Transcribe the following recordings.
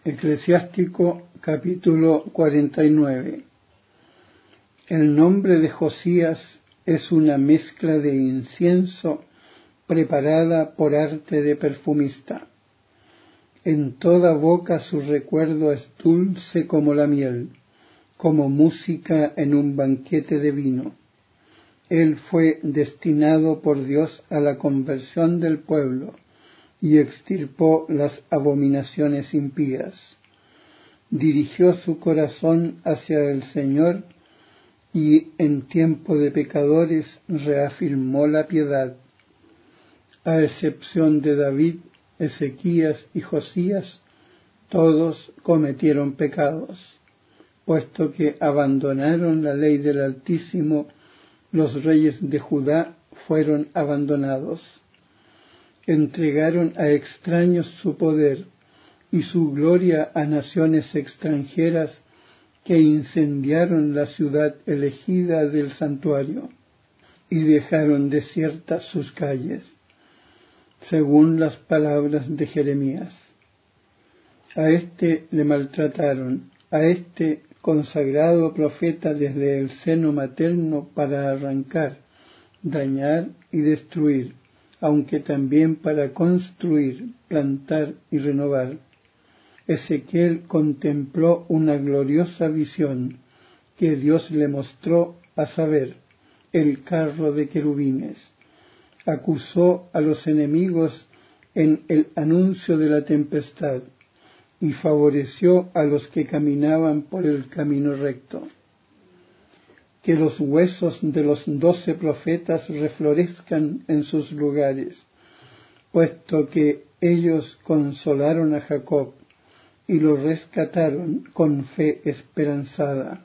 Eclesiástico capítulo 49. El nombre de Josías es una mezcla de incienso preparada por arte de perfumista. En toda boca su recuerdo es dulce como la miel, como música en un banquete de vino. Él fue destinado por Dios a la conversión del pueblo y extirpó las abominaciones impías. Dirigió su corazón hacia el Señor y en tiempo de pecadores reafirmó la piedad. A excepción de David, Ezequías y Josías, todos cometieron pecados, puesto que abandonaron la ley del Altísimo. Los reyes de Judá fueron abandonados. Entregaron a extraños su poder y su gloria a naciones extranjeras que incendiaron la ciudad elegida del santuario y dejaron desiertas sus calles, según las palabras de Jeremías. A éste le maltrataron, a este consagrado profeta desde el seno materno para arrancar, dañar y destruir, aunque también para construir, plantar y renovar. Ezequiel contempló una gloriosa visión que Dios le mostró, a saber, el carro de querubines. Acusó a los enemigos en el anuncio de la tempestad y favoreció a los que caminaban por el camino recto. Que los huesos de los 12 profetas reflorezcan en sus lugares, puesto que ellos consolaron a Jacob y lo rescataron con fe esperanzada.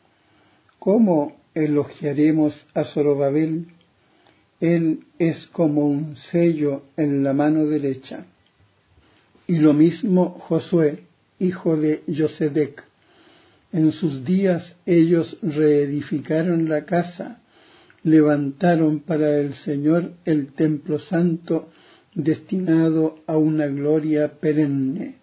¿Cómo elogiaremos a Zorobabel? Él es como un sello en la mano derecha. Y lo mismo Josué, hijo de Josedec. En sus días ellos reedificaron la casa, levantaron para el Señor el templo santo destinado a una gloria perenne.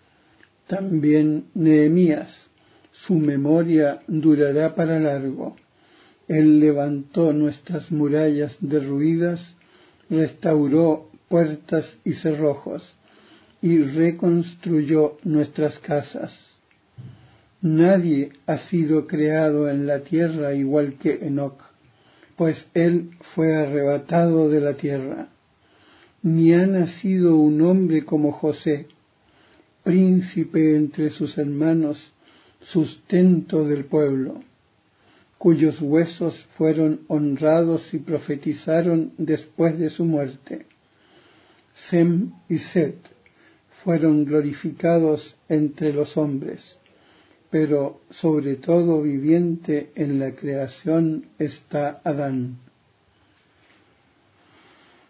También Nehemías, su memoria durará para largo. Él levantó nuestras murallas derruidas, restauró puertas y cerrojos, y reconstruyó nuestras casas. Nadie ha sido creado en la tierra igual que Enoc, pues él fue arrebatado de la tierra. Ni ha nacido un hombre como José, príncipe entre sus hermanos, sustento del pueblo, cuyos huesos fueron honrados y profetizaron después de su muerte. Sem y Set fueron glorificados entre los hombres, pero sobre todo viviente en la creación está Adán.